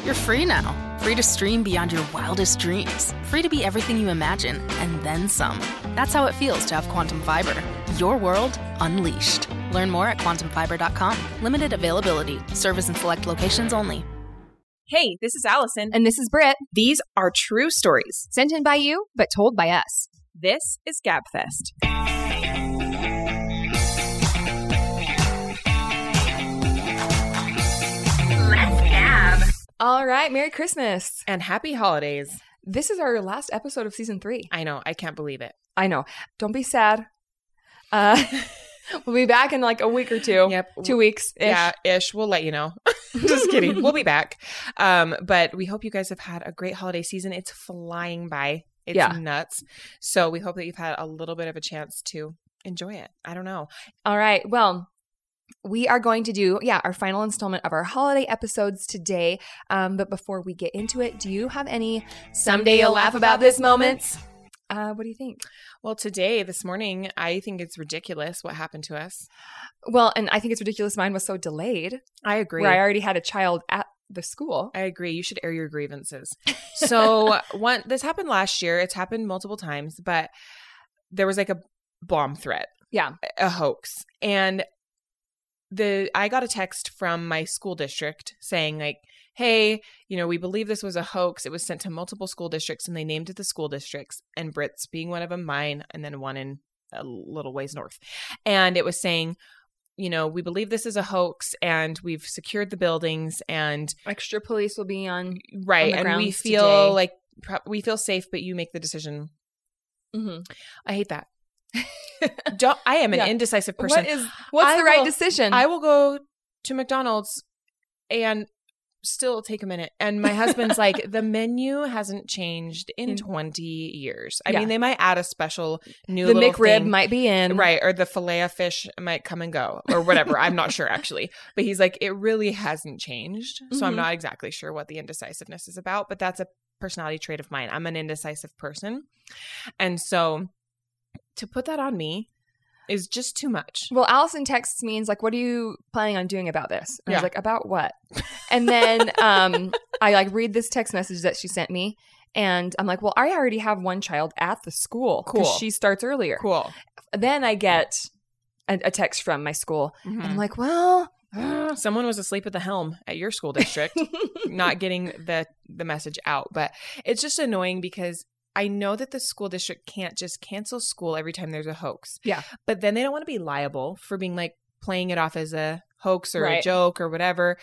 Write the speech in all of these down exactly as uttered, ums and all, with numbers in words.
You're free now. Free to stream beyond your wildest dreams. Free to be everything you imagine, and then some. That's how it feels to have Quantum Fiber. Your world unleashed. Learn more at quantum fiber dot com. Limited availability. Service in select locations only. Hey, this is Allison. And this is Britt. These are true stories. Sent in by you, but told by us. This is GabFest. Let's gab. All right, Merry Christmas. And happy holidays. This is our last episode of season three. I know. I can't believe it. I know. Don't be sad. Uh, we'll be back in like a week or two. Yep. Two weeks. Yeah, ish. We'll let you know. Just kidding. We'll be back. Um, but we hope you guys have had a great holiday season. It's flying by. It's yeah. nuts. So we hope that you've had a little bit of a chance to enjoy it. I don't know. All right. Well, we are going to do, yeah, our final installment of our holiday episodes today. Um, but before we get into it, do you have any someday you'll laugh about this moments? Uh, what do you think? Well, today, this morning, I think it's ridiculous what happened to us. Well, and I think it's ridiculous mine was so delayed. I agree. Where I already had a child at the school. I agree. You should air your grievances. So one, this happened last year. It's happened multiple times, but there was like a bomb threat. Yeah. A hoax. And the I got a text from my school district saying like, hey, you know, we believe this was a hoax. It was sent to multiple school districts and they named it the school districts, and Britt's being one of them, mine, and then one in a little ways north. And it was saying, you know, we believe this is a hoax and we've secured the buildings and extra police will be on right. on the and we feel today. like we feel safe, but you make the decision. Mm-hmm. I hate that. Don't, I am an yeah. indecisive person. What is what's I the right will, decision? I will go to McDonald's and still take a minute. And my husband's like, the menu hasn't changed in twenty years. I yeah. mean, they might add a special new the little McRib thing. might be in. Right. Or the filet of fish might come and go or whatever. I'm not sure actually. But he's like, it really hasn't changed. So mm-hmm. I'm not exactly sure what the indecisiveness is about, but that's a personality trait of mine. I'm an indecisive person. And so to put that on me is just too much. Well, Allison texts me and is like, what are you planning on doing about this? And yeah. I was like, about what? And then um, I like read this text message that she sent me. And I'm like, well, I already have one child at the school. Cool. She starts earlier. Cool. Then I get a, a text from my school. Mm-hmm. And I'm like, well... Uh, someone was asleep at the helm at your school district, not getting the, the message out. But it's just annoying because I know that the school district can't just cancel school every time there's a hoax. Yeah. But then they don't want to be liable for being like playing it off as a hoax or right. a joke or whatever.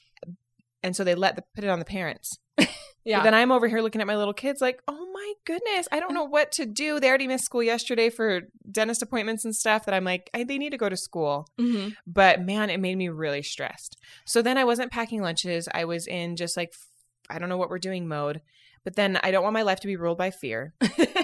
And so they let the, put it on the parents. Yeah. But then I'm over here looking at my little kids like, oh my goodness, I don't know what to do. They already missed school yesterday for dentist appointments and stuff that I'm like, I, they need to go to school. Mm-hmm. But man, it made me really stressed. So then I wasn't packing lunches. I was in just like, I don't know what we're doing mode. But then I don't want my life to be ruled by fear.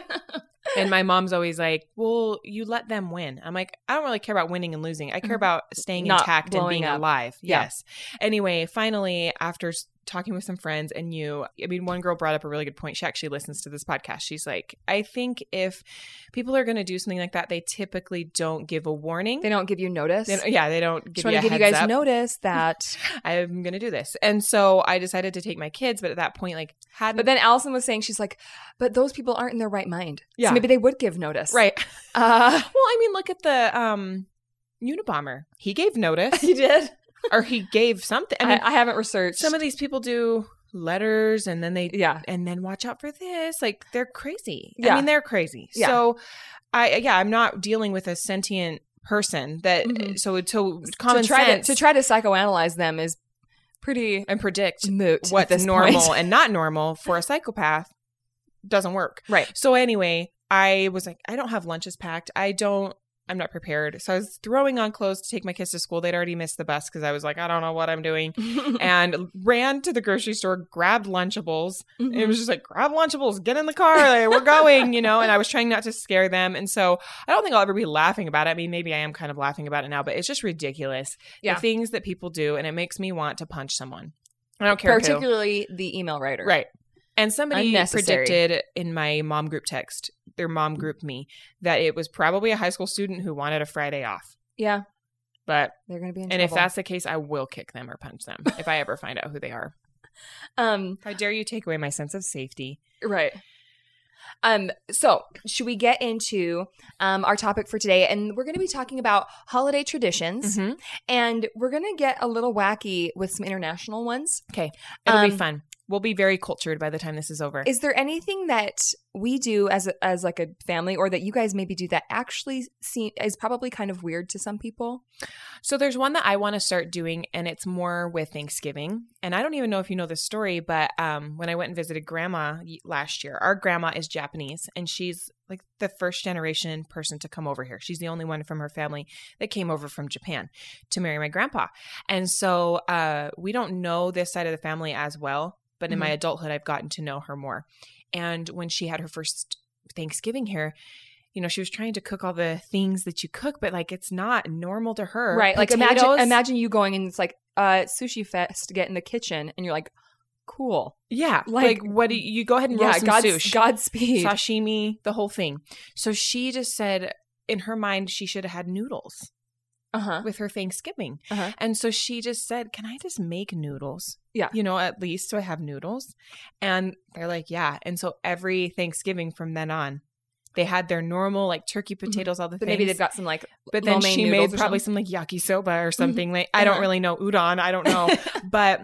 And my mom's always like, well, you let them win. I'm like, I don't really care about winning and losing. I care about staying Not intact and being up. alive. Yeah. Yes. Anyway, finally, after talking with some friends and you, I mean, one girl brought up a really good point. She actually listens to this podcast. She's like, I think if people are going to do something like that, they typically don't give a warning. They don't give you notice. They yeah, they don't give Just you a give heads you guys up. notice that I'm going to do this. And so I decided to take my kids, but at that point, like, hadn't. But then Allison was saying, she's like, but those people aren't in their right mind. Yeah. So maybe they would give notice. Right. Uh, well, I mean, look at the um, Unabomber. He gave notice. He did? Or he gave something. I mean, I, I haven't researched. Some of these people do letters and then they yeah and then watch out for this, like they're crazy. Yeah. I mean, they're crazy. Yeah. So I yeah I'm not dealing with a sentient person that mm-hmm. so to common to try sense to, to try to psychoanalyze them is pretty and predict moot what's normal and not normal for a psychopath doesn't work. Right. So anyway, I was like, I don't have lunches packed. I don't I'm not prepared. So I was throwing on clothes to take my kids to school. They'd already missed the bus because I was like, I don't know what I'm doing. And ran to the grocery store, grabbed Lunchables. Mm-hmm. And it was just like, grab Lunchables, get in the car. Like, we're going, you know, and I was trying not to scare them. And so I don't think I'll ever be laughing about it. I mean, maybe I am kind of laughing about it now, but it's just ridiculous. Yeah. The things that people do. And it makes me want to punch someone. I don't care Particularly who. The email writer. Right. And somebody predicted in my mom group text, their mom group me, that it was probably a high school student who wanted a Friday off. Yeah. But they're going to be in and trouble. if that's the case, I will kick them or punch them if I ever find out who they are. Um, How dare you take away my sense of safety? right. Um, so should we get into um, our topic for today? And we're going to be talking about holiday traditions, Mm-hmm. and we're going to get a little wacky with some international ones. Okay. It'll Um, be fun. We'll be very cultured by the time this is over. Is there anything that we do as a, as like a family, or that you guys maybe do that actually seem is probably kind of weird to some people? So there's one that I want to start doing, and it's more with Thanksgiving. And I don't even know if you know this story, but um, when I went and visited grandma y- last year, our grandma is Japanese, and she's like the first generation person to come over here. She's the only one from her family that came over from Japan to marry my grandpa. And so uh, we don't know this side of the family as well, but in Mhm. my adulthood, I've gotten to know her more. And when she had her first Thanksgiving here, you know, she was trying to cook all the things that you cook, but like it's not normal to her. Right. Like Potatoes- imagine imagine you going and it's like uh sushi fest to get in the kitchen, and you're like, cool. Yeah. Like- Like, what do you, you go ahead and roll Yeah, some God's, sushi, Godspeed. sashimi, the whole thing. So she just said in her mind, she should have had noodles Uh-huh. with her Thanksgiving. Uh-huh. And so she just said, can I just make noodles? Yeah. You know, at least so I have noodles. And they're like, yeah. And so every Thanksgiving from then on, they had their normal like turkey potatoes, all the But things. maybe they've got some like But then lo mein she noodles made or probably something. some like yakisoba or something. Like I don't Uh-huh. really know udon. I don't know. But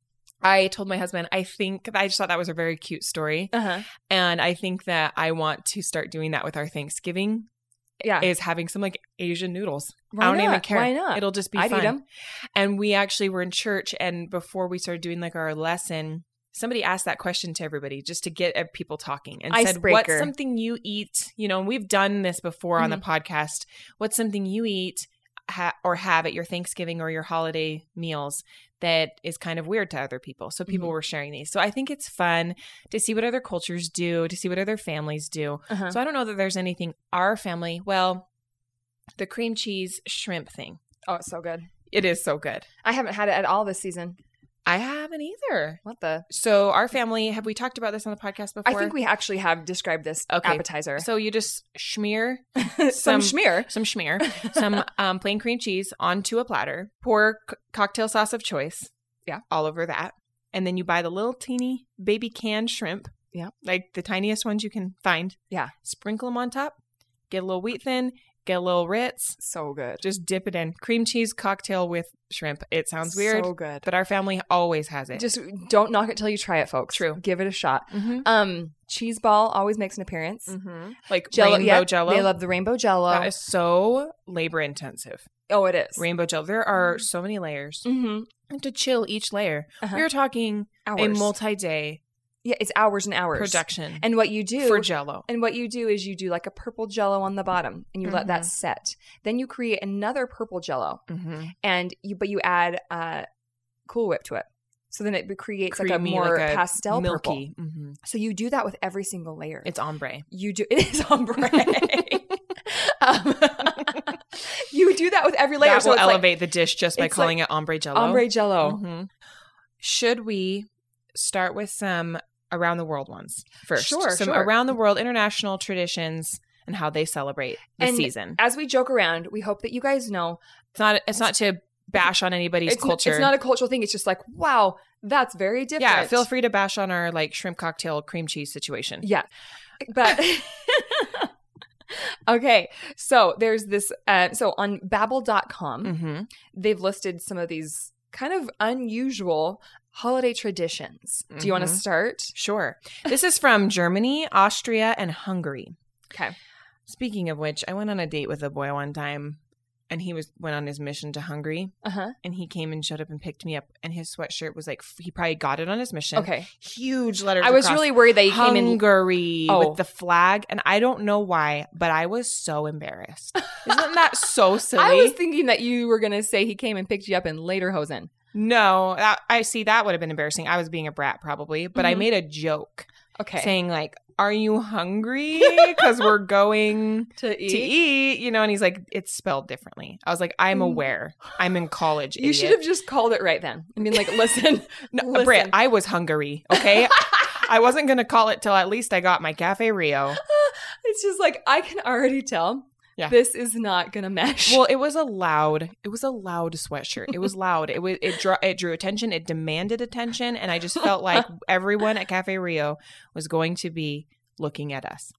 I told my husband, I think I just thought that was a very cute story. Uh-huh. And I think that I want to start doing that with our Thanksgiving Yeah. is having some like Asian noodles. Why I don't even not? care. Why not? It'll just be I'd fun. eat 'em. And we actually were in church, and before we started doing like our lesson, somebody asked that question to everybody just to get uh, people talking and said, Icebreaker. what's something you eat? You know, and we've done this before on the podcast. What's something you eat ha- or have at your Thanksgiving or your holiday meals that is kind of weird to other people? So people Mhm. were sharing these. So I think it's fun to see what other cultures do, to see what other families do. Uh-huh. So I don't know that there's anything our family, well, the cream cheese shrimp thing. Oh, it's so good. It is so good. I haven't had it at all this season. I haven't either. What the? So our family, have we talked about this on the podcast before? I think we actually have described this Okay. appetizer. So you just smear some, some- schmear. some schmear, some um, plain cream cheese onto a platter. Pour c- cocktail sauce of choice. Yeah. All over that. And then you buy the little teeny baby canned shrimp. Yeah. Like the tiniest ones you can find. Yeah. Sprinkle them on top. Get a little wheat thin. Get a little Ritz. So good. Just dip it in. Cream cheese cocktail with shrimp. It sounds weird, So good. but our family always has it. Just don't knock it till you try it, folks. True. Give it a shot. mm-hmm. Um, cheese ball always makes an appearance. Mm-hmm. Like Jello, rainbow yeah, jello. They love the rainbow jello. That is so labor intensive. oh, it is. Rainbow jello. There are so many layers. Mm-hmm. And to chill each layer, Uh-huh. we are talking Hours. a multi-day yeah, it's hours and hours. production And what you do for jello. And what you do is you do like a purple jello on the bottom, and you let that Mhm. set. Then you create another purple jello, Mm-hmm. and you but you add uh, Cool Whip to it. So then it creates like a Creamy, more like a pastel purple. milky. Mm-hmm. So you do that with every single layer. It's ombre. you do it is ombre. um, you do that with every layer. That so will it's like elevate the dish just by it's calling it ombre jello. ombre jello. Mhm. Should we start with some around the world ones first? Sure, Some sure. around the world international traditions and how they celebrate the And season. As we joke around, we hope that you guys know It's not. It's not to bash on anybody's it's, culture. it's not a cultural thing. It's just like, wow, that's very different. Yeah, feel free to bash on our like shrimp cocktail cream cheese situation. Yeah. But okay. So there's this uh, so on babbel dot com, Mm-hmm. they've listed some of these kind of unusual holiday traditions. Do you want to Mhm. start? Sure. This is from Germany, Austria, and Hungary. Okay. Speaking of which, I went on a date with a boy one time, and he was went on his mission to Hungary, Uh-huh. and he came and showed up and picked me up, and his sweatshirt was like he probably got it on his mission. Okay. Huge letters. I was across, really worried that you came in Hungary Oh. with the flag, and I don't know why, but I was so embarrassed. Isn't that so silly? I was thinking that you were going to say he came and picked you up in Lederhosen. no, that, I see that would have been embarrassing. I was being a brat probably, but I Mhm. made a joke Okay. saying like, "Are you hungry? Because we're going to to eat," you know. And he's like, "It's spelled differently." I was like, "I'm Mm. aware. I'm in college." You should have just called it right then. I mean, like, listen. No, listen. Britt, I was hungry. Okay, I wasn't gonna call it till at least I got my Cafe Rio. It's just like, I can already tell Yeah. This is not going to mesh. Well, it was a loud, it was a loud sweatshirt. It was loud. It was, it drew, it drew attention. It demanded attention. And I just felt like everyone at Cafe Rio was going to be looking at us.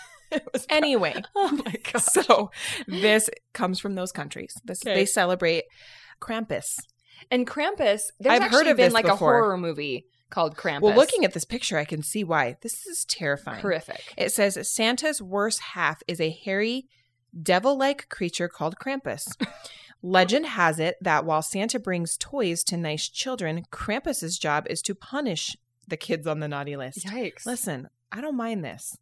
Anyway. Oh my God. So this comes from those countries. This, Okay. They celebrate Krampus. And Krampus, there's I've actually heard of been this like before. a horror movie called Krampus. Well, looking at this picture, I can see why. This is terrifying. Horrific. It says Santa's worst half is a hairy, devil-like creature called Krampus. Legend has it that while Santa brings toys to nice children, Krampus's job is to punish the kids on the naughty list. Yikes. Listen, I don't mind this.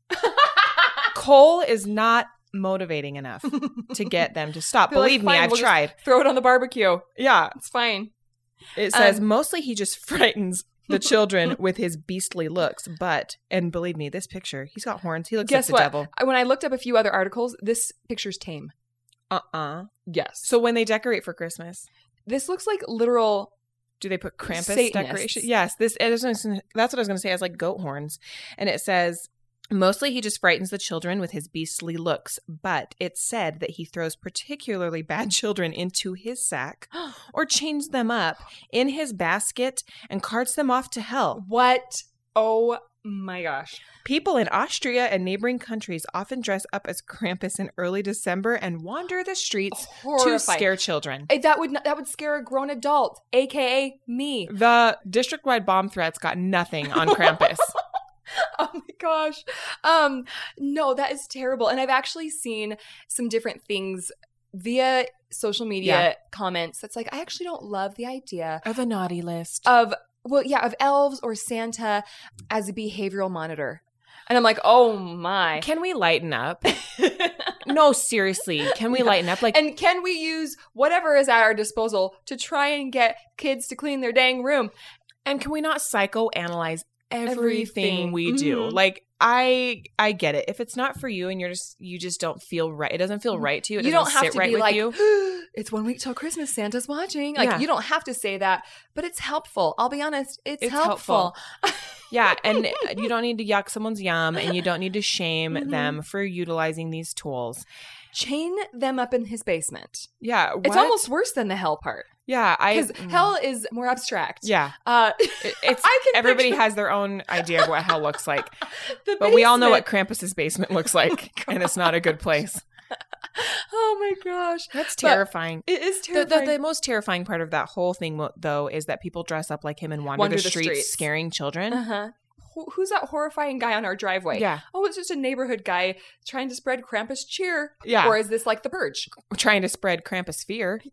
Cole is not motivating enough to get them to stop. They're like, Believe me, "Fine, I've we'll just tried. Throw it on the barbecue. Yeah. It's fine. It says Um, mostly he just frightens the children with his beastly looks, but, and believe me, this picture, he's got horns. He looks Guess like the what? devil. I- When I looked up a few other articles, this picture's tame. Uh-uh. Yes. So when they decorate for Christmas, This looks like literal. do they put Krampus Satanists. decoration? Yes. This it is, that's what I was going to say. It has like goat horns. And it says, mostly he just frightens the children with his beastly looks, but it's said that he throws particularly bad children into his sack or chains them up in his basket and carts them off to hell. What? Oh my gosh. People in Austria and neighboring countries often dress up as Krampus in early December and wander the streets to Horrifying. scare children. Eh, That would not, that would scare a grown adult, aka me. The district-wide bomb threats got nothing on Krampus. Oh my gosh. Um no, that is terrible. And I've actually seen some different things via social media Yeah. comments that's like, I actually don't love the idea Of a naughty list. of well, yeah, of elves or Santa as a behavioral monitor. And I'm like, oh my. Can we lighten up? No, seriously. Can we Yeah. lighten up? Like, And can we use whatever is at our disposal to try and get kids to clean their dang room? and can we not psychoanalyze everything, Everything. we do? Mhm. Like, I I get it. If it's not for you and you're just you just don't feel right, it doesn't feel right to you. It You doesn't don't have sit to right be with like, you. it's one week till Christmas, Santa's watching. Like, Yeah. you don't have to say that, but it's helpful. I'll be honest, it's, It's helpful. Yeah, and you don't need to yuck someone's yum, and you don't need to shame Mhm. them for utilizing these tools. Chain them up in his basement. Yeah, It's what? almost worse than the hell part. yeah. I Because mm. hell is more abstract. Yeah, Uh, It- it's I can everybody picture has their own idea of what hell looks like, the but we all know what basement. Krampus's basement looks like, and it's not a good place. Oh my gosh. That's But terrifying. It is The, the, terrifying. the most terrifying part of that whole thing, mo- though, is that people dress up like him and wander, Wander the, the streets, streets. scaring children. uh-huh. Who- Who's that horrifying guy on our driveway? Yeah, Oh, it's just a neighborhood guy trying to spread Krampus cheer. yeah. Or is this like the Purge? Trying to spread Krampus fear.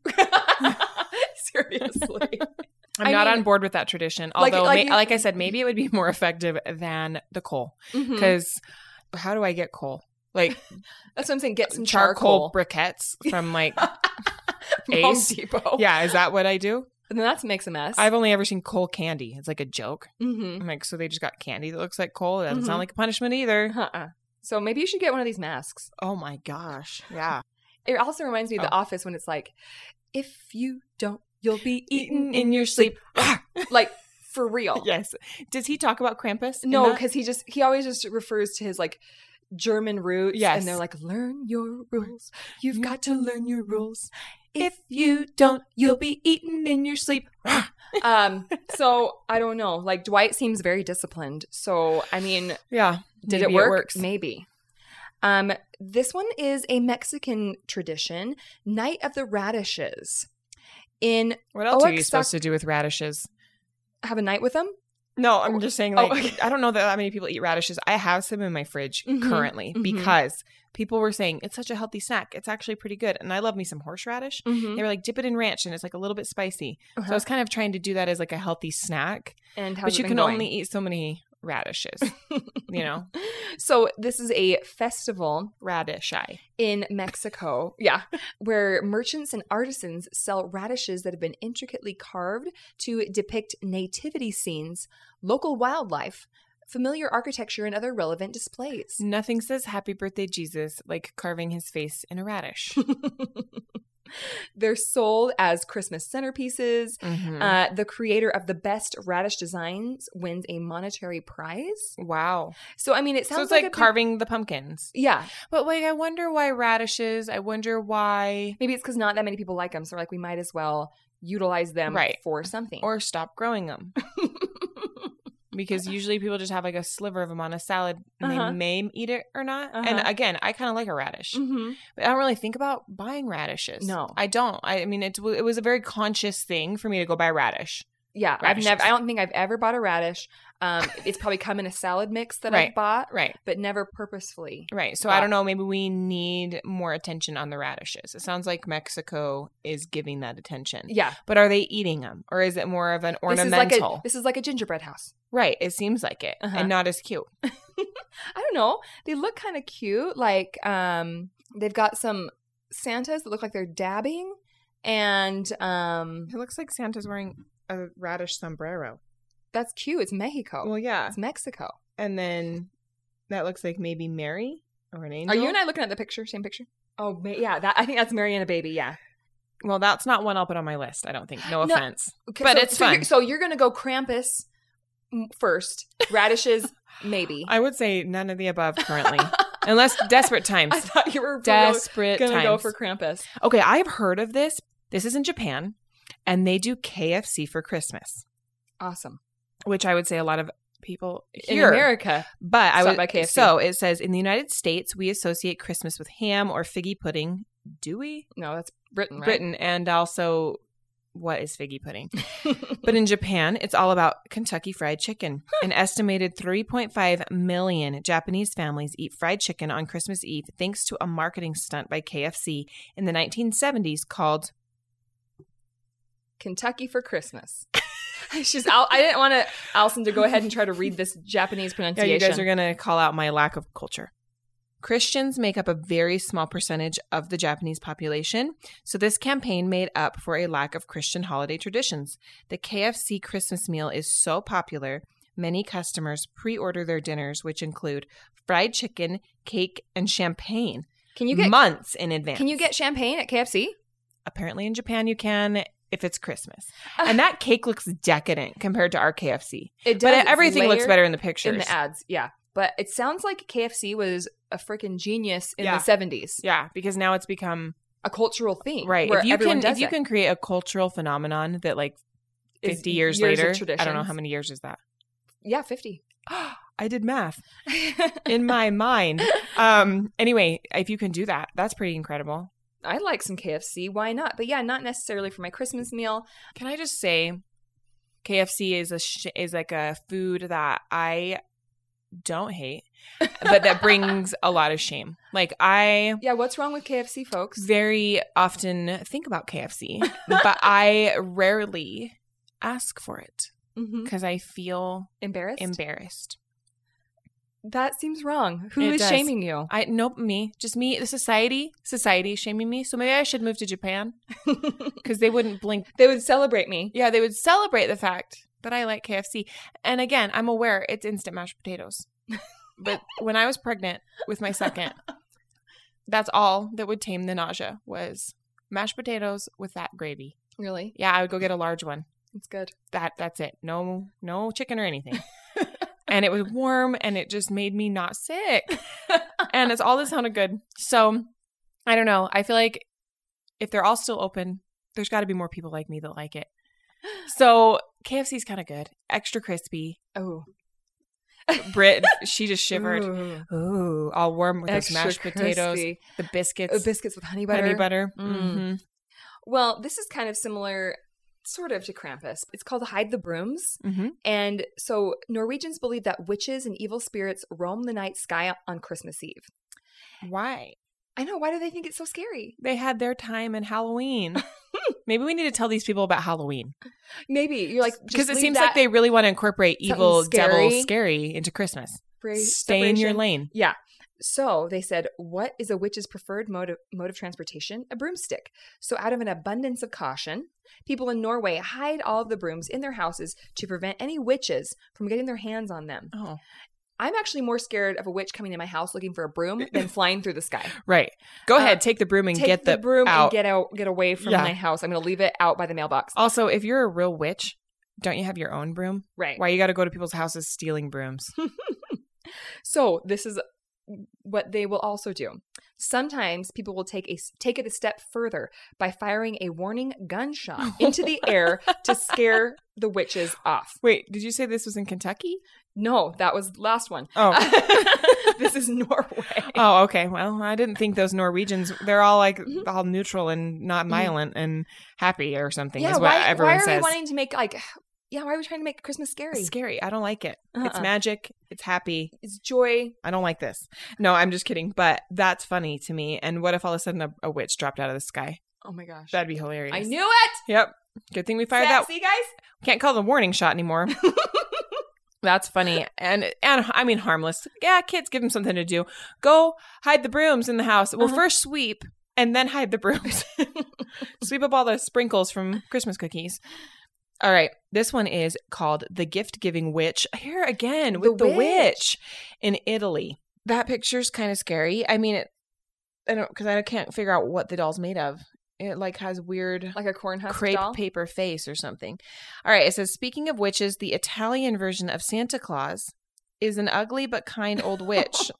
Seriously. I'm I not mean- on board with that tradition. Like- Although, like ma- you- like I said, maybe it would be more effective than the coal. Mhm. Because how do I get coal? Like That's what I'm saying. Get some charcoal charcoal. briquettes from like Home Ace. Depot. Yeah, is that what I do? And then that makes a mess. I've only ever seen coal candy. It's like a joke. mm-hmm. I'm like, so they just got candy that looks like coal? That doesn't Mhm. sound like a punishment either. Uh-uh. So maybe you should get one of these masks. Oh my gosh. Yeah. It also reminds me of The Oh. Office when it's like, if you don't, you'll be Eaten eaten in your sleep. like, for real. Yes. Does he talk about Krampus? in No, that? because he just, he always just refers to his like German roots. Yes. And they're like, learn your rules. You've got to learn your rules. if you don't, you'll be eaten in your sleep. Um, so I don't know. Like Dwight seems very disciplined. So, I mean, Yeah. did maybe it work? works. Maybe. Um, this one is a Mexican tradition, Night of the Radishes. In What else are you Oaxaca- supposed to do with radishes? have a night with them? No, I'm just saying, Oh, like, okay. I don't know that, that many people eat radishes. I have some in my fridge Mhm, currently mhm. because people were saying it's such a healthy snack. It's actually pretty good. And I love me some horseradish. Mm-hmm. They were like, dip it in ranch and it's like a little bit spicy. So I was kind of trying to do that as like a healthy snack. And how's But it you been can going? only eat so many radishes, you know? So this is a festival Radish eye. in Mexico, yeah, where merchants and artisans sell radishes that have been intricately carved to depict nativity scenes, local wildlife, familiar architecture, and other relevant displays. Nothing says happy birthday, Jesus, like carving his face in a radish. They're sold as Christmas centerpieces. Mm-hmm. Uh, the creator of the best radish designs wins a monetary prize. Wow. So, I mean, it sounds So it's like, like, a big- carving the pumpkins. Yeah. But like, I wonder why radishes. I wonder why. Maybe it's because not that many people like them. So, like, we might as well utilize them Right. for something. Or stop growing them. Because usually people just have like a sliver of them on a salad and Uh-huh. they may eat it or not. Uh-huh. And again, I kind of like a radish. Mm-hmm. But I don't really think about buying radishes. No. I don't. I, I mean, it, it was a very conscious thing for me to go buy radish. Yeah. Radishes. I've never, I don't think I've ever bought a radish. Um, it's probably come in a salad mix that Right. I've bought, Right. but never purposefully. Right. So But- I don't know. Maybe we need more attention on the radishes. It sounds like Mexico is giving that attention. Yeah. But are they eating them? Or is it more of an This is ornamental? like a, this is like a gingerbread house. Right. It seems like it. Uh-huh. And not as cute. I don't know. They look kind of cute. Like, um, they've got some Santas that look like they're dabbing. And um, It looks like Santa's wearing a radish sombrero. that's cute. It's Mexico. Well, yeah. It's Mexico. And then that looks like maybe Mary or an angel. Are you and I looking at the picture? Same picture? Oh, ma- yeah. That I think that's Mary and a baby. Yeah. Well, that's not one I'll put on my list, I don't think. No No. offense. Okay, But so, it's so fun. You're, so you're going to go Krampus mm, first. Radishes, maybe. I would say none of the above currently. Unless desperate times. I thought you were Desperate going to times. go for Krampus. Okay, I've heard of this. This is in Japan. And they do K F C for Christmas. Awesome. Which I would say a lot of people In here. America. But I Stop would by K F C. So it says in the United States we associate Christmas with ham or figgy pudding. Do we? No, that's Britain, right? Britain, and also what is figgy pudding? But in Japan, it's all about Kentucky Fried Chicken. An estimated three point five million Japanese families eat fried chicken on Christmas Eve thanks to a marketing stunt by K F C in the nineteen seventies called Kentucky for Christmas. She's. Al- I didn't want to Allison to go ahead and try to read this Japanese Yeah, pronunciation. you guys are going to call out my lack of culture. Christians make up a very small percentage of the Japanese population, so this campaign made up for a lack of Christian holiday traditions. The K F C Christmas meal is so popular, many customers pre-order their dinners, which include fried chicken, cake, and champagne Can you get months in advance. Can you get champagne at K F C? Apparently in Japan you can if it's Christmas. And that cake looks decadent compared to our K F C. It But does. It's everything looks layered better in the pictures. in the ads. Yeah, but it sounds like K F C was a freaking genius in Yeah. the seventies. Yeah, because now it's become A cultural thing, right. Where If you everyone can, does if you it. can create a cultural phenomenon that like Is fifty years, years of later, I don't know traditions. how many years is that. yeah, fifty. I did math in my mind. Um. Anyway, if you can do that, that's pretty incredible. I like some K F C. Why not? But yeah, not necessarily for my Christmas meal. Can I just say, K F C is a sh- is like a food that I don't hate, but that brings a lot of shame. Like I Yeah, what's wrong with K F C, folks? very often think about K F C, but I rarely ask for it Mm-hmm. because I feel Embarrassed? embarrassed. That seems wrong. Who It is does. shaming you? I nope me, just me. The society, society is shaming me. So maybe I should move to Japan because they wouldn't blink. They would celebrate me. Yeah, they would celebrate the fact that I like K F C. And again, I'm aware it's instant mashed potatoes. But when I was pregnant with my second, that's all that would tame the nausea was mashed potatoes with that gravy. Really? Yeah, I would go get a large one. It's good. That that's it. No no chicken or anything. And it was warm and it just made me not sick. And it's all that sounded good. So I don't know. I feel like if they're all still open, there's got to be more people like me that like it. So K F C is kind of good. Extra crispy. Oh. Brit, she just shivered. Ooh. Ooh, all warm with those Extra mashed potatoes, crispy. the biscuits, Uh, biscuits with honey butter. honey butter. Mm. Mm-hmm. Well, this is kind of similar, sort of, to Krampus. It's called Hide the Brooms. Mm-hmm. And so Norwegians believe that witches and evil spirits roam the night sky on Christmas Eve. Why? I know. Why do they think it's so scary? They had their time in Halloween. Maybe we need to tell these people about Halloween. Maybe. You're like, Because it seems like they really want to incorporate evil, Something devil, scary. scary into Christmas. they Stay in your lane. Yeah. So they said, what is a witch's preferred mode of, mode of transportation? A broomstick. So out of an abundance of caution, people in Norway hide all of the brooms in their houses to prevent any witches from getting their hands on them. Oh. I'm actually more scared of a witch coming in my house looking for a broom than flying through the sky. Right. Go Uh, ahead. Take the broom and Take get the, the, broom out. and get out, get away from Yeah. my house. I'm going to leave it out by the mailbox. Also, if you're a real witch, don't you have your own broom? Right. Why you got to go to people's houses stealing brooms? So this is what they will also do. Sometimes people will take a take it a step further by firing a warning gunshot into the air to scare the witches off. Wait, did you say this was in Kentucky? No, that was the last one. Oh. This is Norway. Oh, okay. Well, I didn't think those Norwegians, they're all like all neutral and not violent and happy or something Yeah, is what why, everyone why are says. we wanting to make like, yeah, why are we trying to make Christmas scary? It's scary. I don't like it. It's Uh-uh. magic. It's happy. It's joy. I don't like this. No, I'm just kidding. But that's funny to me. And what if all of a sudden a, a witch dropped out of the sky? Oh my gosh. That'd be hilarious. I knew it. Yep. Good thing we fired Sa- that. See, guys? Can't call it a warning shot anymore. That's funny. And, and I mean, harmless. Yeah, kids, give them something to do. Go hide the brooms in the house. Well, Uh-huh. first sweep and then hide the brooms. Sweep up all the sprinkles from Christmas cookies. All right. This one is called The Gift-Giving Witch. Here again with The the, witch. witch in Italy. That picture's kind of scary. I mean, it, I don't, because I can't figure out what the doll's made of. It like has weird Like a corn husk crepe doll? paper face or something. All right. It says, speaking of witches, the Italian version of Santa Claus is an ugly but kind old witch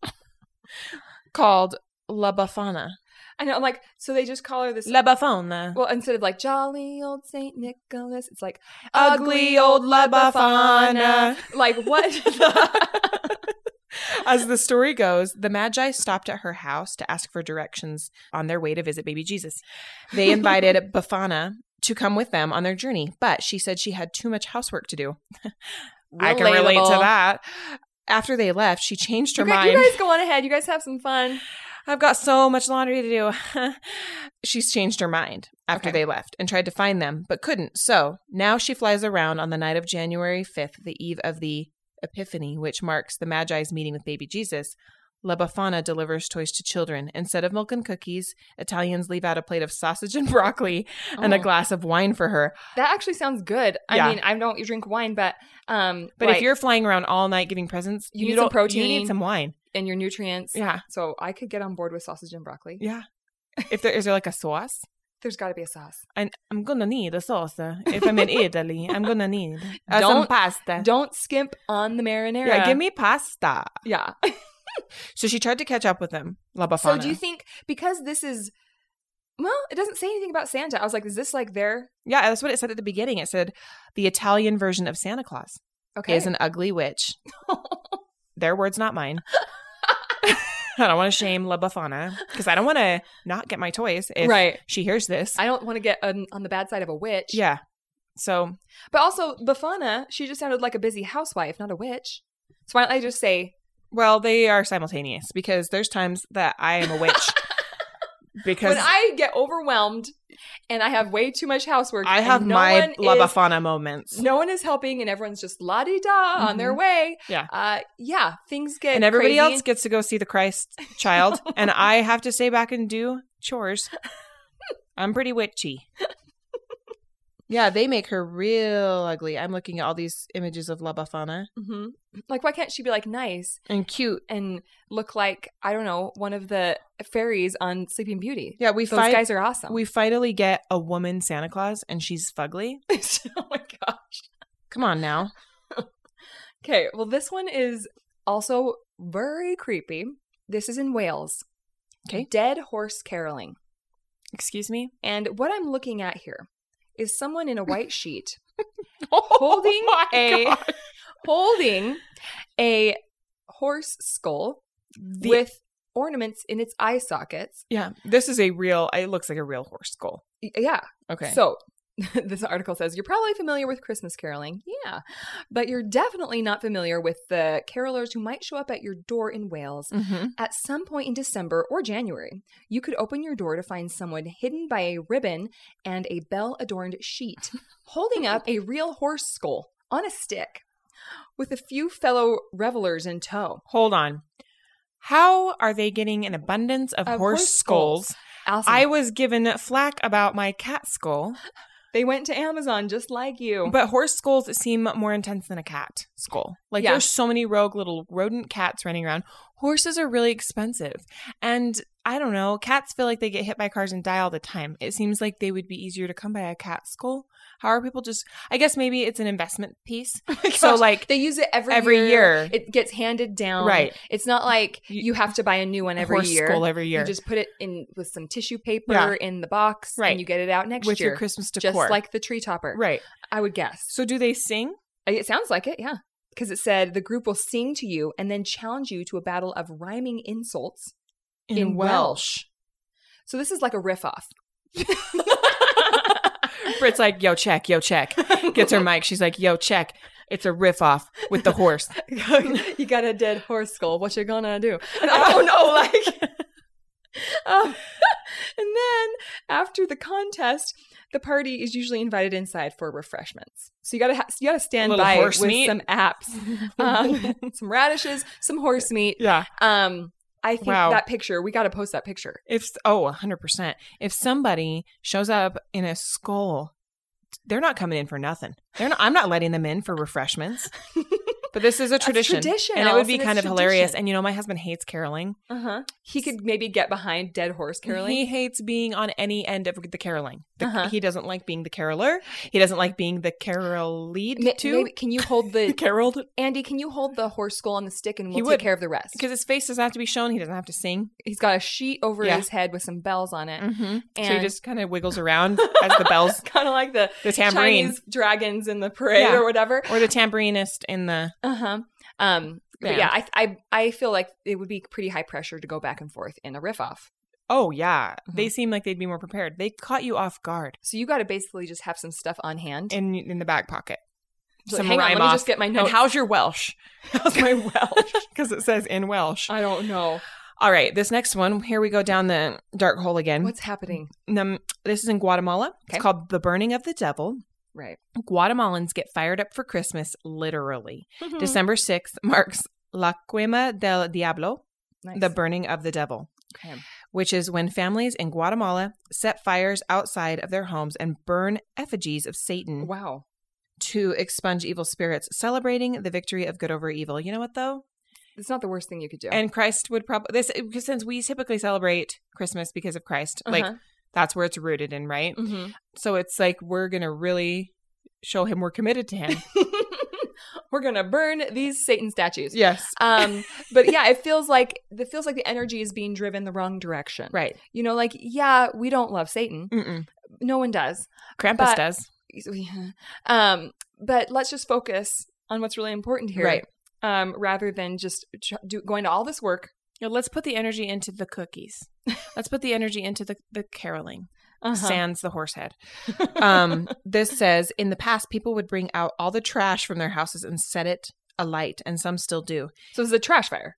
called La Befana. I know. I'm like, so they just call her this. La Befana. Well, instead of like jolly old Saint Nicholas, it's like Ugly old La Befana. Like what? the- As the story goes, the Magi stopped at her house to ask for directions on their way to visit baby Jesus. They invited Befana to come with them on their journey, but she said she had too much housework to do. I can relate to Relatable. that. After they left, she changed her You guys, mind. you guys go on ahead. You guys have some fun. I've got so much laundry to do. She's changed her mind after Okay. they left and tried to find them, but couldn't. So now she flies around on the night of January fifth, the eve of the Epiphany, which marks the Magi's meeting with baby Jesus. La Befana delivers toys to children. Instead of milk and cookies, Italians leave out a plate of sausage and broccoli and a Oh. glass of wine for her. That actually sounds good. I Yeah. mean, I don't drink wine, but um, But like, if you're flying around all night giving presents, You you, need some don't, protein. You need some wine. and your nutrients, Yeah. so I could get on board with sausage and broccoli. Yeah. If there is there like a sauce? There's got to be a sauce. And I'm gonna need a sauce. uh, If I'm in Italy, I'm gonna need uh, some Don't- pasta. Don't skimp on the marinara. Yeah, give me pasta. Yeah. So she tried to catch up with him, La Befana. So do you think because this is well, it doesn't say anything about Santa. I was like, is this like their Yeah, that's what it said at the beginning. It said the Italian version of Santa Claus okay? is an ugly witch. Their words, not mine. I don't want to shame La Befana because I don't want to not get my toys if Right. she hears this. I don't want to get on, on the bad side of a witch. Yeah. So But also, Befana, she just sounded like a busy housewife, not a witch. So why don't I just say, well, they are simultaneous because there's times that I am a witch because when I get overwhelmed and I have way too much housework, I and have no my one La is- Befana moments. no one is helping and everyone's just la-di-da on their way. Yeah. Uh, yeah, things get And everybody crazy. else gets to go see the Christ child, and I have to stay back and do chores. I'm pretty witchy. Yeah, they make her real ugly. I'm looking at all these images of La Befana. hmm Like, why can't she be like nice And cute. and look like, I don't know, one of the fairies on Sleeping Beauty? Yeah, we Those fi- guys are awesome. we finally get a woman Santa Claus, and she's fugly. oh my gosh. Come on now. Okay, well, this one is also very creepy. This is in Wales. Okay. Dead horse caroling. Excuse me? And what I'm looking at here is someone in a white sheet Holding my a holding a horse skull The- with ornaments in its eye sockets. Yeah, this is a real, it looks like a real horse skull. Y- Yeah. Okay. So this article says you're probably familiar with Christmas caroling. Yeah. But you're definitely not familiar with the carolers who might show up at your door in Wales. Mm-hmm. At some point in December or January, you could open your door to find someone hidden by a ribbon and a bell-adorned sheet, holding up a real horse skull on a stick, with a few fellow revelers in tow. Hold on. How are they getting an abundance of Of horse horse skulls? skulls. Allison, I was given flack about my cat skull. They went to Amazon just like you. But horse skulls seem more intense than a cat skull. Like Yeah. there's so many rogue little rodent cats running around. Horses are really expensive. And I don't know, cats feel like they get hit by cars and die all the time. It seems like they would be easier to come by a cat skull. How are people just, I guess maybe it's an investment piece. So like they use it every, every year. year. It gets handed down. Right. It's not like You- you have to buy a new one a every horse year. skull every year. You just put it in with some tissue paper Yeah. in the box Right. and you get it out next with year. your Christmas just decor. like the tree topper. Right. I would guess. So do they sing? It sounds like it, yeah. Because it said the group will sing to you and then challenge you to a battle of rhyming insults in, Welsh. So this is like a riff off. Britt's like, yo, check, yo, check. Gets her mic. She's like, yo, check. It's a riff off with the horse. You got a dead horse skull. What you gonna do? And I don't know, like. um, and then after the contest, the party is usually invited inside for refreshments. So you gotta ha- you gotta stand little by horse with meat. some apps, um, some radishes, some horse meat. Yeah. Um, I think Wow. that picture, we gotta post that picture. If, oh, one hundred percent. If somebody shows up in a skull, they're not coming in for nothing. They're not, I'm not letting them in for refreshments. But this is a tradition. tradition, And it would be Allison, kind it's of hilarious. tradition. And you know, my husband hates caroling. Uh huh. He could maybe get behind dead horse caroling. He hates being on any end of the caroling. The, Uh-huh. He doesn't like being the caroler. He doesn't like being the carol lead Ma- too. maybe, can you hold the Caroled. Andy? Can you hold the horse skull on the stick and He we'll would, take care of the rest? Because his face doesn't have to be shown. He doesn't have to sing. He's got a sheet over Yeah. his head with some bells on it. Mm-hmm. So he And- just kind of wiggles around as the bells, Kind of like the, the tambourine. Chinese dragons in the parade Yeah. or whatever. Or the tambourinist in the... Uh huh. Um, but Yeah. yeah, I, I I feel like it would be pretty high pressure to go back and forth in a riff off. Oh, yeah. Mhm. They seem like they'd be more prepared. They caught you off guard So you got to basically just have some stuff on hand. in in the back pocket. So Some hang on, rhyme let me off. just get my And notes. how's your Welsh? How's my Welsh? Because it says in Welsh. I don't know. All right, this next one. Here we go down the dark hole again. What's happening? Um, this is in Guatemala. Okay. It's called The Burning of the Devil. Right. Guatemalans get fired up for Christmas, literally. Mm-hmm. December sixth marks La Quema del Diablo, Nice. the burning of the devil, Okay. which is when families in Guatemala set fires outside of their homes and burn effigies of Satan Wow. to expunge evil spirits, celebrating the victory of good over evil. You know what, though? It's not the worst thing you could do. And Christ would probably, this, because since we typically celebrate Christmas because of Christ, like Uh-huh. that's where it's rooted in, right? Mhm. So it's like we're going to really show him we're committed to him. We're gonna burn these Satan statues. Yes. Um, but yeah, it feels like it feels like the energy is being driven the wrong direction. Right. You know, like yeah, we don't love Satan. Mm-mm. No one does. Krampus But- does. Um, but let's just focus on what's really important here, Right. Um, rather than just ch- do, going to all this work. Yeah, let's put the energy into the cookies. Let's put the energy into the, the caroling. Uh-huh. Sans the horse head. Um, this says, in the past, people would bring out all the trash from their houses and set it alight, and some still do. So it's a trash fire.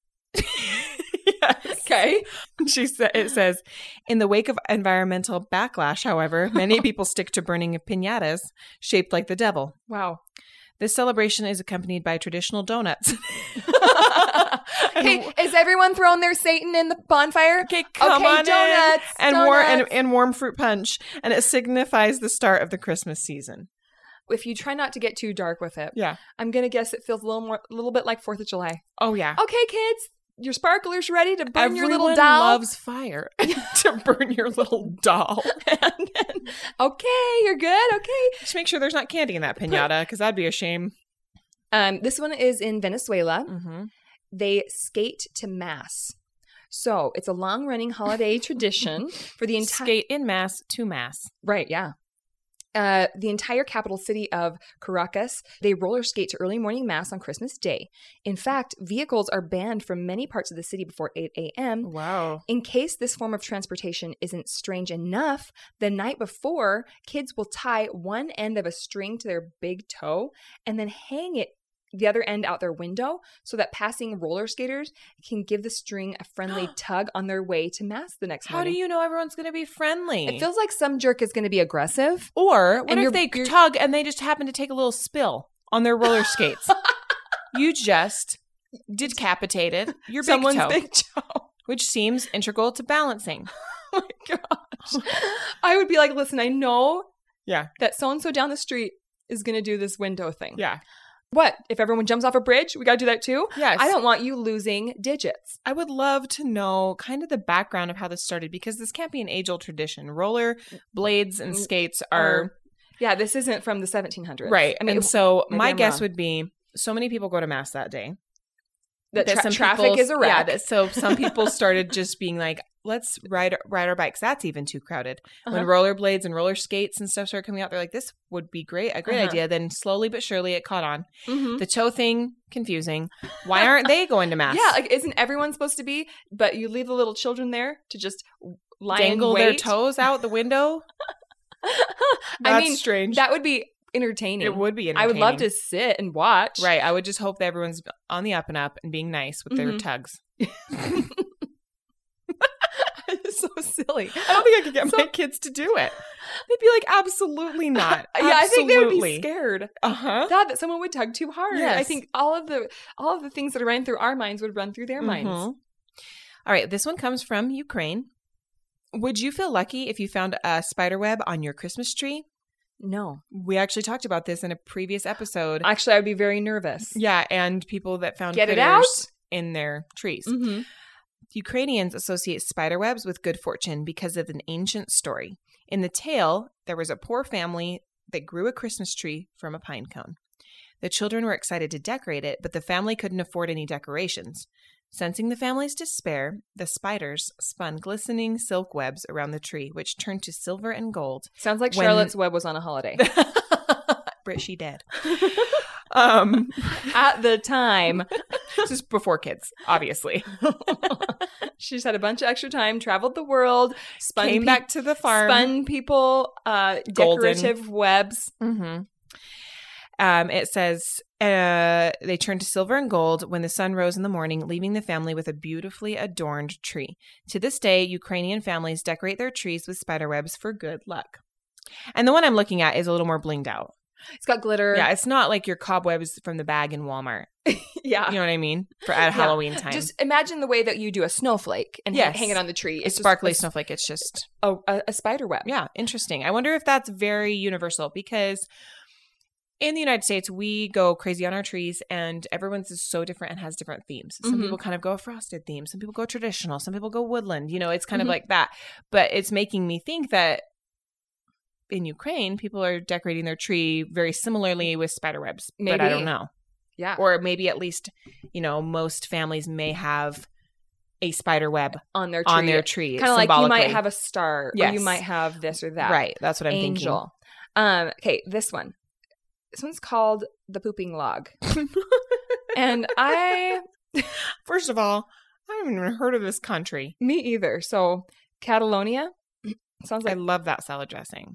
Yes. Okay. She sa- it says, in the wake of environmental backlash, however, many people stick to burning piñatas shaped like the devil. Wow. This celebration is accompanied by traditional donuts. Hey, is everyone throwing their Satan in the bonfire? Okay, come Okay, on donuts, in. And, war- and, donuts. and warm fruit punch. And it signifies the start of the Christmas season. If you try not to get too dark with it, Yeah. I'm gonna guess it feels a little more, a little bit like Fourth of July. Oh, yeah. Okay, kids, your sparklers ready to burn your little Everyone doll? loves fire to burn your little doll. And then, okay, you're good. Okay. Just make sure there's not candy in that piñata, because that'd be a shame. Um, this one is in Venezuela. Mm-hmm. They skate to mass. So it's a long running holiday tradition for the entire. Skate in mass to mass. Right, yeah. Uh, the entire capital city of Caracas, they roller skate to early morning mass on Christmas Day. In fact, vehicles are banned from many parts of the city before eight a.m. Wow. In case this form of transportation isn't strange enough, the night before, kids will tie one end of a string to their big toe and then hang it the other end out their window so that passing roller skaters can give the string a friendly tug on their way to mass the next How morning. do you know everyone's going to be friendly? It feels like some jerk is going to be aggressive. Or what And if you're- they you're- tug and they just happen to take a little spill on their roller skates? You just decapitated your big Someone's toe, big toe. which seems integral to balancing. Oh my gosh. I would be like, listen, I know Yeah. that so-and-so down the street is going to do this window thing. Yeah. What? If everyone jumps off a bridge, we got to do that too? Yes. I don't want you losing digits. I would love to know kind of the background of how this started, because this can't be an age-old tradition. Roller blades and skates are... Or, yeah, this isn't from the seventeen hundreds. Right. I mean, and so maybe my I'm guess wrong. would be so many people go to mass that day. that tra- some traffic people- is a wreck. Yeah, that, so some people started just being like, let's ride ride our bikes. That's even too crowded. Uh-huh. When rollerblades and roller skates and stuff started coming out, they're like, this would be great, a great Uh-huh. idea. Then slowly but surely it caught on. Mhm. The toe thing, confusing. Why aren't they going to mass? Yeah, like isn't everyone supposed to be? But you leave the little children there to just lie dangle and their wait. toes out the window. I That's mean, strange. that would be entertaining. It would be I entertaining. would love to sit and watch. Right. I would just hope that everyone's on the up and up and being nice with their Mhm. tugs. It's so silly. I don't think I could get So- my kids to do it. They'd be like, absolutely not. Yeah, I think they would be Absolutely. scared. Uh-huh. God, that someone would tug too hard. I Yes. think all of the all of the things that ran through our minds would run through their minds. Mhm. All right. This one comes from Ukraine. Would you feel lucky if you found a spider web on your Christmas tree? No, We actually talked about this in a previous episode. actually, I would be very nervous. yeah. And people that found Get it critters out? in their trees. Mm-hmm. Ukrainians associate spider webs with good fortune because of an ancient story. In the tale, there was a poor family that grew a Christmas tree from a pine cone. The children were excited to decorate it, but the family couldn't afford any decorations. Sensing the family's despair, the spiders spun glistening silk webs around the tree, which turned to silver and gold. Sounds like When- Charlotte's Web was on a holiday Brit, she dead. Um, at the time. this is before kids, obviously. She just had a bunch of extra time, traveled the world, spun Came pe- back to the farm. spun people uh, Golden. decorative webs. Mm-hmm. Um, it says uh, they turned to silver and gold when the sun rose in the morning, leaving the family with a beautifully adorned tree. To this day, Ukrainian families decorate their trees with spider webs for good luck. And the one I'm looking at is a little more blinged out. It's got glitter. Yeah, it's not like your cobwebs from the bag in Walmart. yeah. You know what I mean? For at Yeah. Halloween time. Just imagine the way that you do a snowflake and Yes. hang it on the tree. a It's just sparkly a, snowflake. It's just, A, a, a spider web. yeah, interesting. I wonder if that's very universal, because in the United States, we go crazy on our trees, and everyone's is so different and has different themes. Some Mhm. people kind of go a frosted theme. Some people go traditional. Some people go woodland. You know, it's kind Mhm. of like that. But it's making me think that in Ukraine, people are decorating their tree very similarly with spider webs. But I Maybe. don't know. Yeah. Or maybe at least, you know, most families may have a spider web on their tree. on their tree. Kind of like you might symbolically. have a star or Yes. you might have this or that. Right. That's what I'm Angel. Um, okay, this one. This one's called The Pooping Log. thinking. And I, First of all, I haven't even heard of this country. me either. So, Catalonia sounds I like love that salad dressing.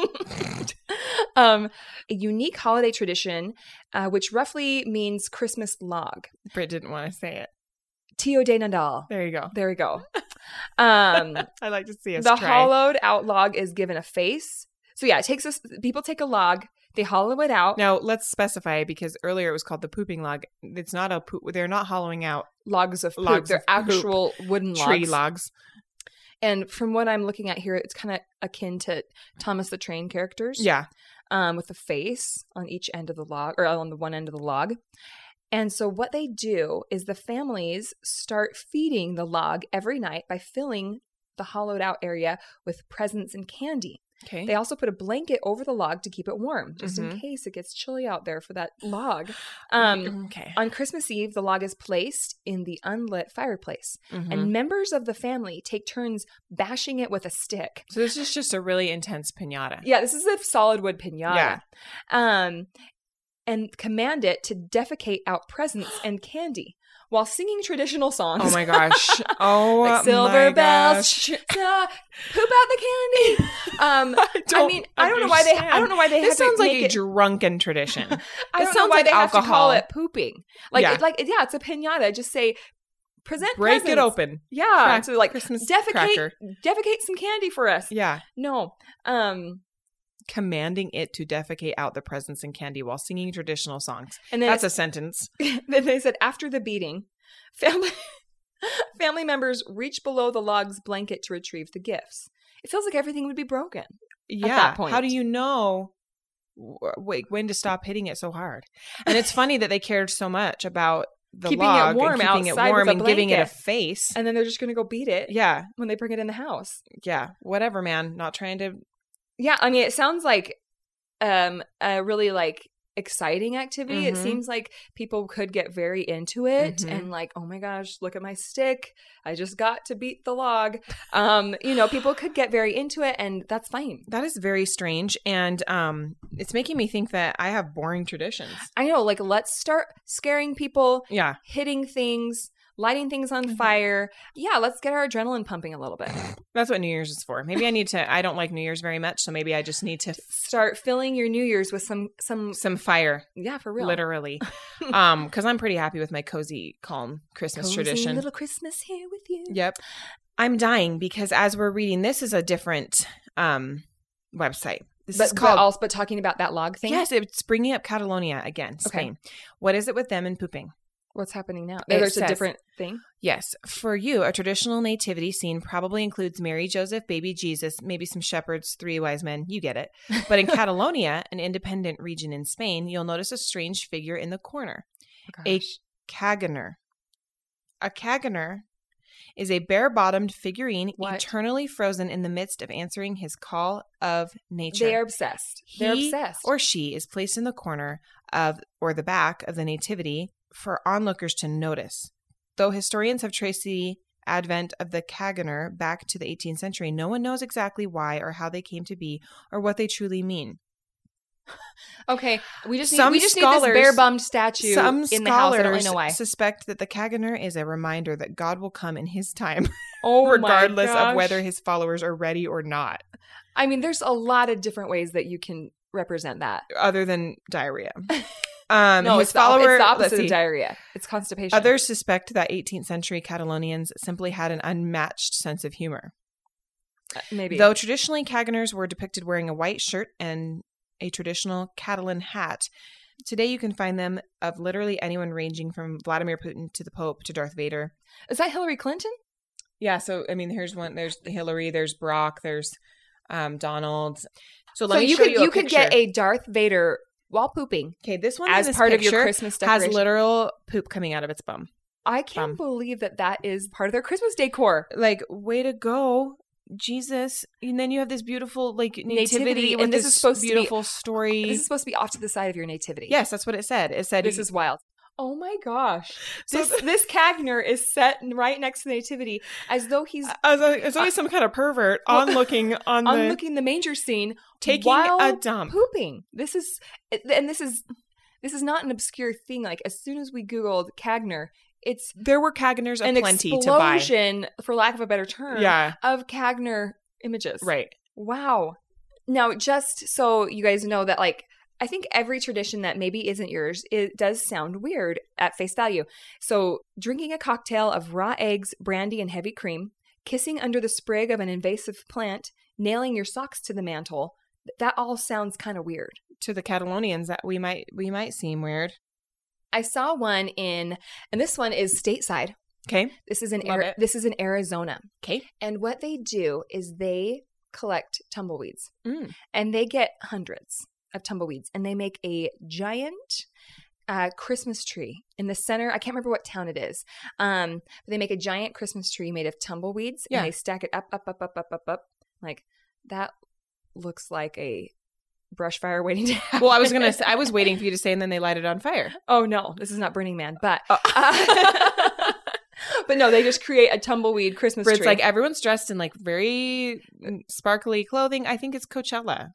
um, a unique holiday tradition, uh, which roughly means Christmas log. Britt didn't want to say it. Tio de Nadal. There you go. There we go. Um, I like to see us the try. hollowed out log is given a face. So yeah, it takes us. People take a log, they hollow it out. Now let's specify, because earlier it was called the pooping log. It's not a poop. They're not hollowing out Logs of poop. Logs They're of poop. actual wooden tree logs. logs. And from what I'm looking at here, it's kind of akin to Thomas the Train characters. Yeah. Um, with a face on each end of the log, or on the one end of the log. And so what they do is the families start feeding the log every night by filling the hollowed out area with presents and candy. Okay. They also put a blanket over the log to keep it warm, just in Mhm. case it gets chilly out there for that log. Um, okay. on Christmas Eve, the log is placed in the unlit fireplace, Mhm. and members of the family take turns bashing it with a stick. So this is just a really intense piñata. Yeah, this is a solid wood piñata. Yeah. Um, and command it to defecate out presents and candy while singing traditional songs. Oh my gosh. Oh Like silver my bells, gosh. uh, poop out the candy. Um, I, don't mean, I don't know why they. I don't know why they This have sounds to like make a it. drunken tradition. I This don't know sounds why like they have to call alcohol. it pooping. Like, Yeah. it, like yeah, it's a piñata. Just say present. Break presents. it open. Yeah, Crack- so like Christmas defecate, cracker. defecate some candy for us. Yeah. No, um, Commanding it to defecate out the presents and candy while singing traditional songs. and then That's it's- a sentence. then they said after the beating, family family members reach below the log's blanket to retrieve the gifts. It feels like everything would be broken. Yeah. at that point. How do you know w- when to stop hitting it so hard? And it's funny that they cared so much about the keeping log it warm and keeping it outside warm with a and giving it a blanket. face. And then they're just going to go beat it Yeah. when they bring it in the house. Yeah. Whatever, man. Not trying to. Yeah, I mean, it sounds like um, a really like exciting activity. Mhm. It seems like people could get very into it Mhm. and like, oh my gosh, look at my stick. I just got to beat the log. Um, you know, people could get very into it, and that's fine. That is very strange. And um, it's making me think that I have boring traditions. I know, like, let's start scaring people, Yeah. hitting things, lighting things on Mhm. fire. Yeah, let's get our adrenaline pumping a little bit. That's what New Year's is for. Maybe I need to. I don't like New Year's very much. So maybe I just need to f- Start filling your New Year's with some, some, some fire. yeah, for real. Literally. um, because I'm pretty happy with my cozy, calm Christmas Cozy tradition. little Christmas here with you. Yep. I'm dying because as we're reading, this is a different um website. This But, is called but also, but talking about that log thing. Yes, it's bringing up Catalonia again, Spain. What is it with them and pooping? What's happening now? It There's says- a different thing. Yes. For you, a traditional nativity scene probably includes Mary, Joseph, baby Jesus, maybe some shepherds, three wise men. You get it. But in Catalonia, an independent region in Spain, you'll notice a strange figure in the corner. A caganer. A caganer is a bare-bottomed figurine What? eternally frozen in the midst of answering his call of nature. They are obsessed. They're He obsessed. or she is placed in the corner of or the back of the nativity for onlookers to notice. Though historians have traced the advent of the caganer back to the eighteenth century, no one knows exactly why or how they came to be or what they truly mean. okay, we just need, Some we just need scholars- this bare bummed statue Some in the house. I don't really scholars know why. suspect that the caganer is a reminder that God will come in his time, Oh, regardless my gosh. of whether his followers are ready or not, I mean, there's a lot of different ways that you can represent that. other than diarrhea. Um, No, his it's the, op- follower, it's the let's opposite see. of diarrhea. It's constipation. Others suspect that eighteenth century Catalonians simply had an unmatched sense of humor. Uh, maybe. Though traditionally Caganers were depicted wearing a white shirt and a traditional Catalan hat, today you can find them of literally anyone ranging from Vladimir Putin to the Pope to Darth Vader. Is that Hillary Clinton? Yeah, so I mean, here's one. There's Hillary. There's Brock. There's um, Donald. So let so me you show could you a you could get picture. a Darth Vader while pooping Okay, this one as in this part of your picture Christmas has decoration. literal poop coming out of its bum. I can't bum. believe that that is part of their Christmas decor. Like, way to go, Jesus! And then you have this beautiful like nativity, Nativity, with and this this is supposed to be- beautiful story. This is supposed to be off to the side of your nativity. Yes, that's what it said. It said This is wild. Oh my gosh. So This th- this Cagner is set right next to the nativity as though he's as a, it's always some kind of pervert on looking on the unlooking the manger scene taking while a dump. pooping. This is and this is this is not an obscure thing. Like as soon as we Googled Cagner, it's There were Caganers an aplenty to buy. explosion, for lack of a better term, Yeah, of Cagner images. right. Wow. Now, just so you guys know that, like, I think every tradition that maybe isn't yours, it does sound weird at face value. So, drinking a cocktail of raw eggs, brandy, and heavy cream, kissing under the sprig of an invasive plant, nailing your socks to the mantle, that all sounds kind of weird. To the Catalonians, that we might we might seem weird. I saw one in, and this one is stateside. Okay, This is in Love Ari- it. this is in Arizona. okay. And what they do is they collect tumbleweeds. Mm. And they get hundreds of tumbleweeds, and they make a giant uh, Christmas tree in the center. I can't remember what town it is. Um, but they make a giant Christmas tree made of tumbleweeds, Yeah. and they stack it up, up, up, up, up, up, up. Like that looks like a brush fire waiting to happen. Well, I was gonna say, I was waiting for you to say, and then they light it on fire. Oh no, this is not Burning Man, but Oh. uh, but no, they just create a tumbleweed Christmas Where it's tree. like everyone's dressed in like very sparkly clothing. I think it's Coachella.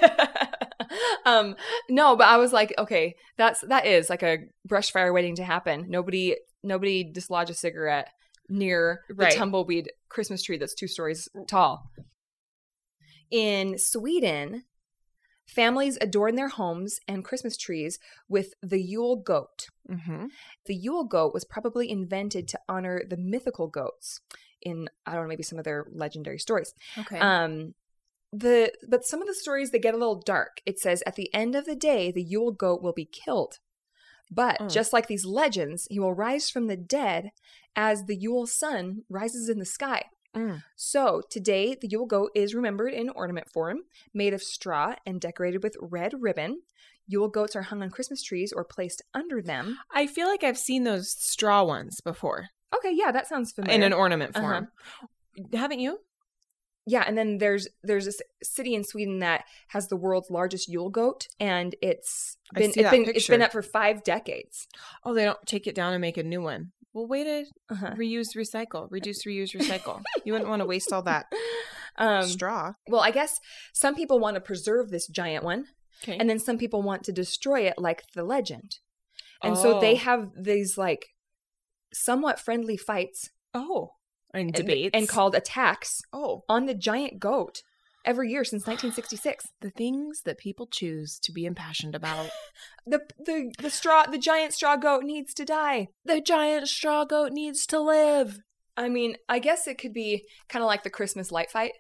um no, but I was like, okay, that's that is like a brush fire waiting to happen. Nobody nobody dislodge a cigarette near the Right. tumbleweed Christmas tree that's two stories tall. In Sweden, families adorn their homes and Christmas trees with the Yule goat. Mm-hmm. The Yule goat was probably invented to honor the mythical goats in, I don't know, maybe some of their legendary stories. Okay. Um, the but some of the stories, they get a little dark. It says at the end of the day, the Yule goat will be killed. But Mm. just like these legends, he will rise from the dead as the Yule sun rises in the sky. Mm. So today, the Yule goat is remembered in ornament form, made of straw and decorated with red ribbon. Yule goats are hung on Christmas trees or placed under them. I feel like I've seen those straw ones before. Okay, yeah, that sounds familiar. In an ornament form. Uh-huh. Haven't you? Yeah, and then there's there's a city in Sweden that has the world's largest Yule goat, and it's I been see it's that been it's picture. been up for five decades. Oh, they don't take it down and make a new one. Well, way to Uh-huh. reuse, recycle. Reduce, reuse, recycle. You wouldn't want to waste all that Um, straw. well, I guess some people want to preserve this giant one, Okay. and then some people want to destroy it, like the legend. And so they Oh. have these like somewhat friendly fights Oh. And and- debates. and called attacks Oh. on the giant goat every year since nineteen sixty-six. The things that people choose to be impassioned about. The the the straw the giant straw goat needs to die. The giant straw goat needs to live. I mean, I guess it could be kind of like the Christmas light fight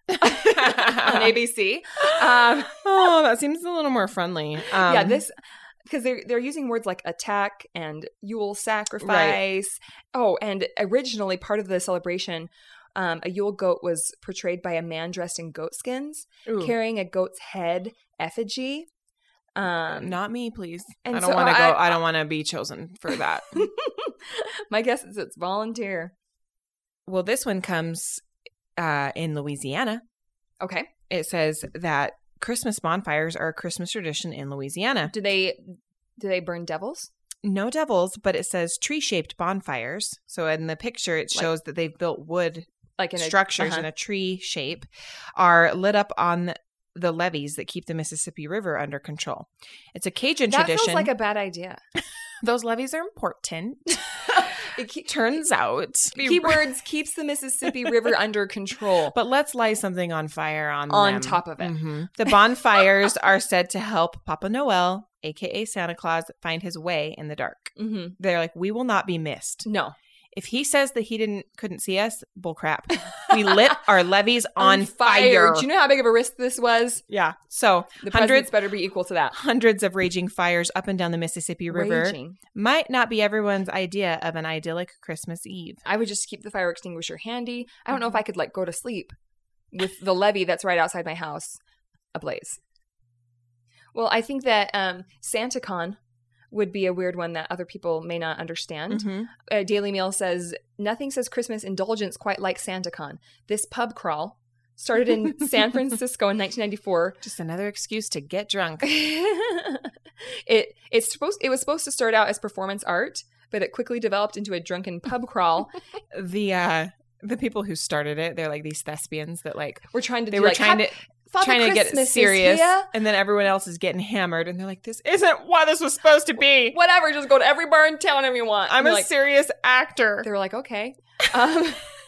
on A B C. Um, Oh, that seems a little more friendly. Um, yeah, this because they're they're using words like attack and Yule sacrifice. Oh, and originally part of the celebration, um, a Yule goat was portrayed by a man dressed in goat skins, Ooh. carrying a goat's head effigy. Um, Not me, please. and I don't so want to go. I- I, don't want to be chosen for that. my guess is it's volunteer. Well, this one comes uh, in Louisiana. Okay. It says that Christmas bonfires are a Christmas tradition in Louisiana. Do they do they burn devils? No devils, but it says tree-shaped bonfires. So in the picture, it Like- shows that they've built wood Like in a, structures uh-huh. in a tree shape, are lit up on the levees that keep the Mississippi River under control. It's a Cajun That tradition. feels like a bad idea. Those levees are important. It keep, Turns out. keywords keeps the Mississippi River under control. But let's light something on fire on On them. top of it. Mhm. The bonfires are said to help Papa Noel, a k a. Santa Claus, find his way in the dark. Mm-hmm. They're like, we will not be missed. No. If he says that he didn't couldn't see us, bullcrap. We lit our levees on, fire. Do you know how big of a risk this was? Yeah. So The hundreds, presidents better be equal to that. hundreds of raging fires up and down the Mississippi River Raging. might not be everyone's idea of an idyllic Christmas Eve. I would just keep the fire extinguisher handy. I don't know if I could like go to sleep with the levee that's right outside my house ablaze. Well, I think that um, SantaCon would be a weird one that other people may not understand. Mhm. Uh, Daily Mail says, nothing says Christmas indulgence quite like SantaCon. This pub crawl started in San Francisco in nineteen ninety-four. Just another excuse to get drunk. it it's supposed it was supposed to start out as performance art, but it quickly developed into a drunken pub crawl. The uh the people who started it, they're like these thespians that like We're trying to they do were like, trying to "Hap- Father trying to get Christmas is serious, here." and then everyone else is getting hammered, and they're like, "This isn't what this was supposed to be. Whatever, just go to every bar in town if you want. I'm And a they're like, serious actor." They were like, okay. Um,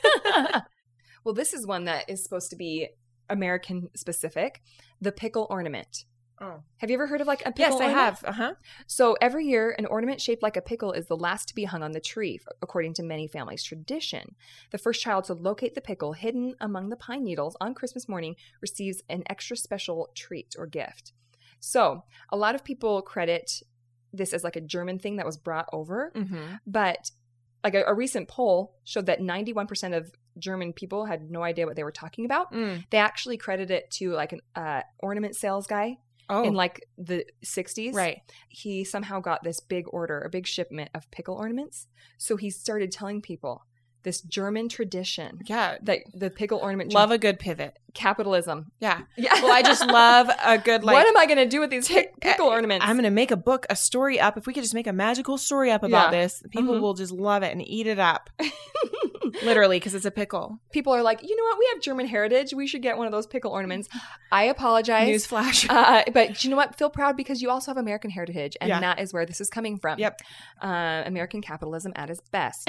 well, this is one that is supposed to be American specific. The pickle ornament. Oh. Have you ever heard of like a Yes, pickle I ornament? have. Uh huh. So every year, an ornament shaped like a pickle is the last to be hung on the tree, according to many families' tradition. The first child to locate the pickle hidden among the pine needles on Christmas morning receives an extra special treat or gift. So a lot of people credit this as like a German thing that was brought over, Mm-hmm. but like a, a recent poll showed that ninety-one percent of German people had no idea what they were talking about. Mm. They actually credit it to like an uh, ornament sales guy Oh, in like the sixties. right. He somehow got this big order, a big shipment of pickle ornaments. So he started telling people this German tradition Yeah. that the pickle ornament Love a good pivot. capitalism. Yeah. Yeah. Well, I just love a good like. what am I going to do with these pick- pickle I- ornaments? I'm going to make a book, a story up. If we could just make a magical story up about Yeah. this, people Mhm. will just love it and eat it up. Literally, because it's a pickle. People are like, you know what? We have German heritage. We should get one of those pickle ornaments. I apologize. Newsflash. Uh, but you know what? Feel proud because you also have American heritage, and Yeah. that is where this is coming from. Yep. Uh, American capitalism at its best.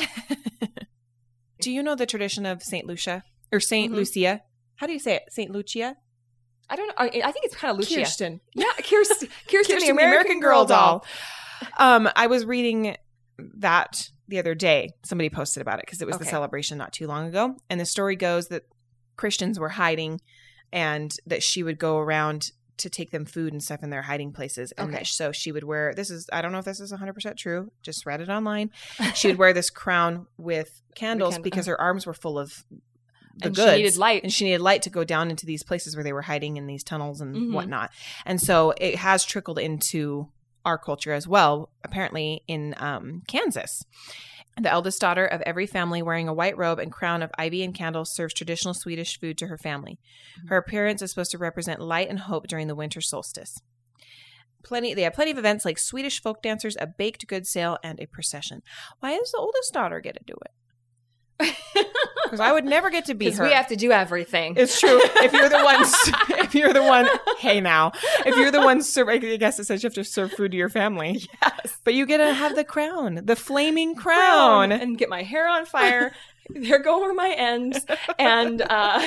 Do you know the tradition of Saint Lucia or Saint Mhm. Lucia? How do you say it? Saint Lucia? I don't know. I, I think it's kind of Lucia. Kirsten. Yeah, Kirsten, Kirsten, Kirsten, the American, Girl doll. Um, I was reading that the other day. Somebody posted about it because it was the Okay. celebration not too long ago. And the story goes that Christians were hiding and that she would go around to take them food and stuff in their hiding places. And Okay. that, so she would wear, this is, I don't know if this is one hundred percent true. Just read it online. She would wear this crown with candles candle- because her arms were full of the and goods. she needed light. And she needed light to go down into these places where they were hiding in these tunnels and Mhm. whatnot. And so it has trickled into our culture as well, apparently in um, Kansas. The eldest daughter of every family, wearing a white robe and crown of ivy and candles, serves traditional Swedish food to her family. Her appearance is supposed to represent light and hope during the winter solstice. Plenty, they have plenty of events like Swedish folk dancers, a baked goods sale, and a procession. Why does the oldest daughter get to do it? Because I would never get to be Because her. we have to do everything. It's true. If you're the one, if you're the one, hey now, if you're the one, serve, I guess it says you have to serve food to your family. Yes. But you get to have the crown, the flaming crown. And get my hair on fire. There go over my ends. And uh,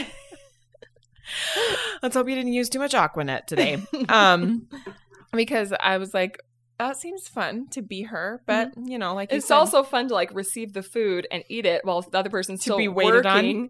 Let's hope you didn't use too much Aquanet today. Um, because I was like, that seems fun to be her, but you know, like you it's said, also fun to like receive the food and eat it while the other person's To still be waited on. working.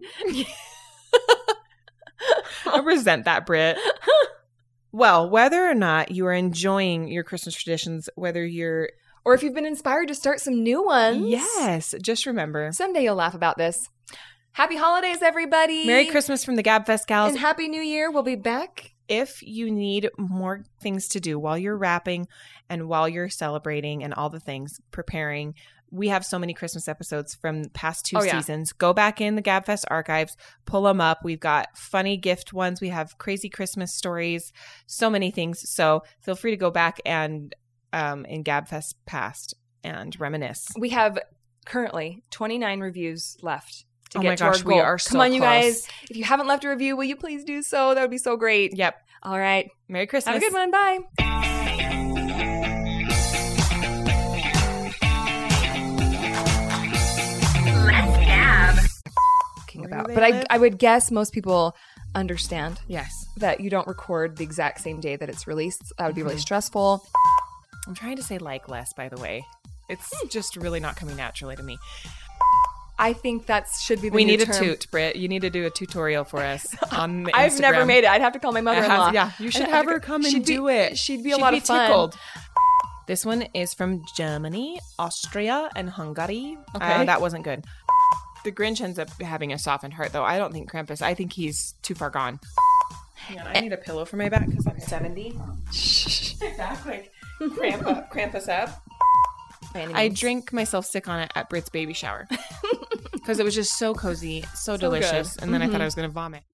I resent that, Britt. Well, whether or not you are enjoying your Christmas traditions, whether you're Or if you've been inspired to start some new ones. yes, just remember. Someday you'll laugh about this. Happy holidays, everybody. Merry Christmas from the Gabfest gals. And Happy New Year. We'll be back. If you need more things to do while you're wrapping and while you're celebrating and all the things, preparing, we have so many Christmas episodes from past two Oh, yeah. seasons. Go back in the Gabfest archives, pull them up. We've got funny gift ones. We have crazy Christmas stories, so many things. So feel free to go back and um, in Gabfest past and reminisce. We have currently twenty-nine reviews left to Oh get my to gosh, our we goal. are Come so on, you close. guys. If you haven't left a review, will you please do so? That would be so great. Yep. All right. Merry Christmas. Have a good one. Bye. Talking Where about, do they but I, live? I would guess most people understand Yes. that you don't record the exact same day that it's released. That would be really Mhm. stressful. I'm trying to say like less, by the way. It's just really not coming naturally to me. I think that should be the We new need a term. toot, Britt. You need to do a tutorial for us on the I've never Instagram. made it. I'd have to call my It mother-in-law. has- yeah, you should I'd have to her go- come and she'd be- do it. She'd be a She'd lot be of fun. tickled. This one is from Germany, Austria, and Hungary. Okay. Uh, that wasn't good. The Grinch ends up having a softened heart, though. I don't think Krampus. I think he's too far gone. Hang on, I need a pillow for my back because I'm seventy. Shh. My back, like, cramp up, Krampus up. By any I means. drink myself sick on it at Britt's baby shower because it was just so cozy, so, So delicious, good. and then I thought Mhm. I was going to vomit.